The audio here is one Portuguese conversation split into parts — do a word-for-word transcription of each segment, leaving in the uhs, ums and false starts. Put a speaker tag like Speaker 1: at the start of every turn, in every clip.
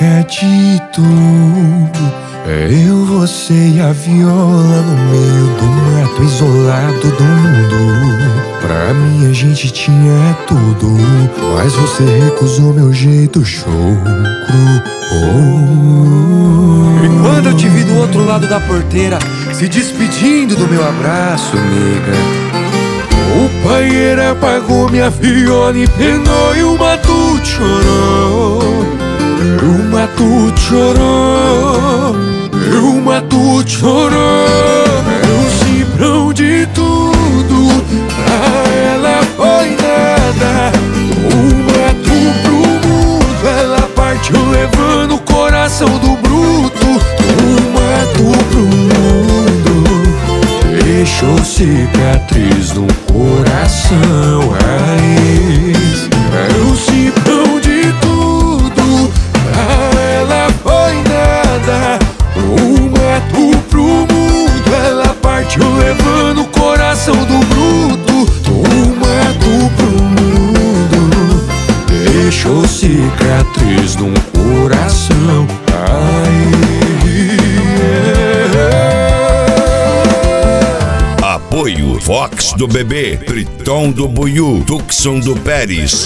Speaker 1: nunca de tudo. É eu, você e a viola no meio do mato, isolado do mundo. Pra mim a gente tinha tudo, mas você recusou meu jeito chucro. Oh.
Speaker 2: E quando eu te vi do outro lado da porteira, se despedindo do meu abraço, nega,
Speaker 1: o paieiro apagou minha viola e penou e o matuto chorou. O matuto chorou, o matuto chorou. Era um cifrão de tudo, pra ela foi nada. O mato pro mundo, ela partiu levando o coração do bruto. O mato pro mundo, deixou cicatriz no coração. Raiz, era um cifrão de tudo, pra ela foi nada. O mato pro mundo, ela partiu levando o coração do bruto. O mato pro mundo, deixou cicatriz no coração.
Speaker 3: Apoio Fox do Bebê, Priton do Buiú, Tucson do Pérez,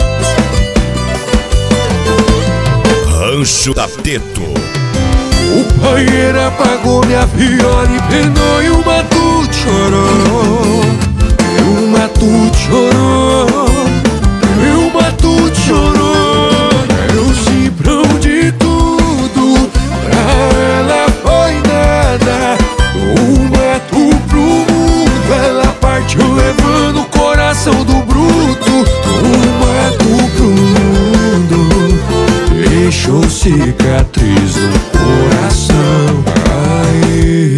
Speaker 3: Rancho da Teto.
Speaker 1: O paieiro apagou minha viola e penou e o matuto chorou. O matuto chorou, o matuto chorou. Era um cifrão de tudo, pra ela foi nada. O mato pro mundo, ela partiu levando o coração do bruto. O mato pro mundo, deixou cicatriz no coração. Ai,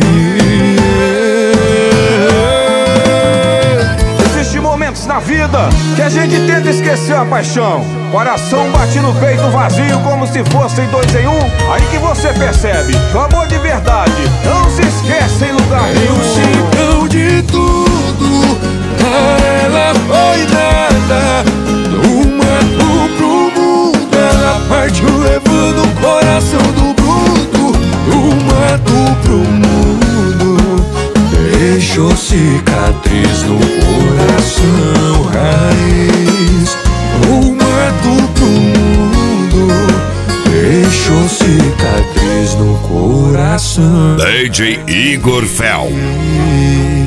Speaker 4: existem momentos na vida que a gente tenta esquecer a paixão. Coração bate no peito vazio como se fossem dois em um. Aí que você percebe que o amor de verdade não se esquece em lugar nenhum.
Speaker 1: um cifrão de tudo, pra ela foi nada. Do mato pro mundo, ela partiu levando o coração do bruto. O mato pro mundo, deixou cicatriz no coração. Raiz, o mato pro mundo, deixou cicatriz no coração.
Speaker 3: D J Igor Fel.